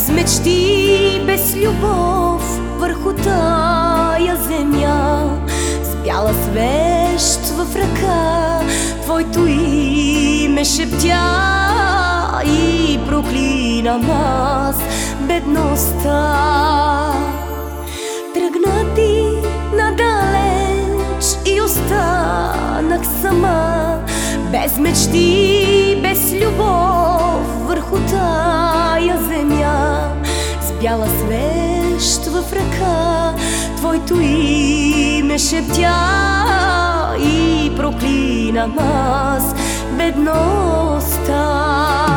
Без мечти, без любов върху тая земя, с бяла свещ в ръка твоето име шептя и проклинам аз бедността. Тръгна ти надалеч и останах сама, без мечти, без любов върху тая земя, с бяла свещ в ръка твоето име шептя и проклинам аз бедността.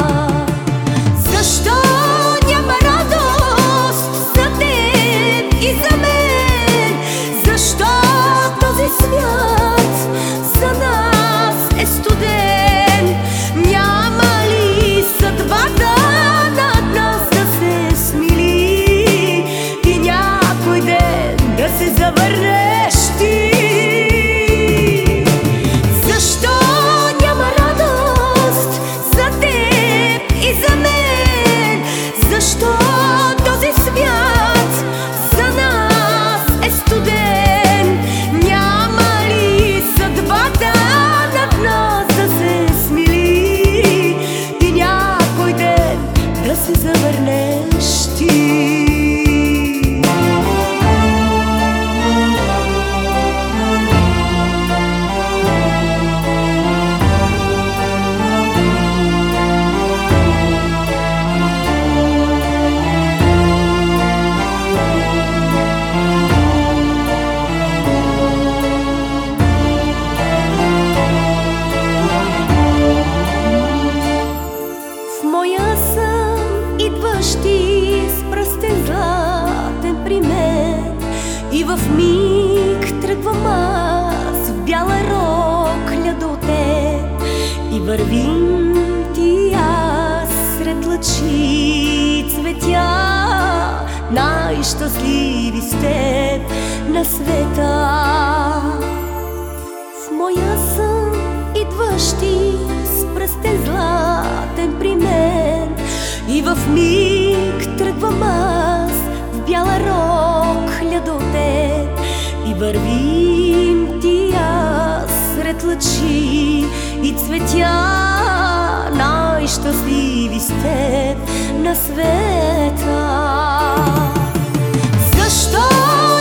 Защо няма радост за теб и за мен? Защо този свят за нас е студен? Няма ли съдбата над нас да се смили и някой ден да се завърнеш ти? Защо няма радост за теб и за мен? Защо този свят за нас е студен? Няма ли съдбата над нас да се смили и някой ден да се завърнеш ти? Идващи с пръстен златен при мен, и в миг тръгвам аз в бяла рокля до теб, и вървим ти аз сред лъчи цветя, най-щастливи с теб на света. В моя сън идващи с пръстен златен при мен, и в миг тръгвам аз в бяла рокля до теб, и вървим ти аз сред лъчи и цветя, най-щастливи с теб на света. Защо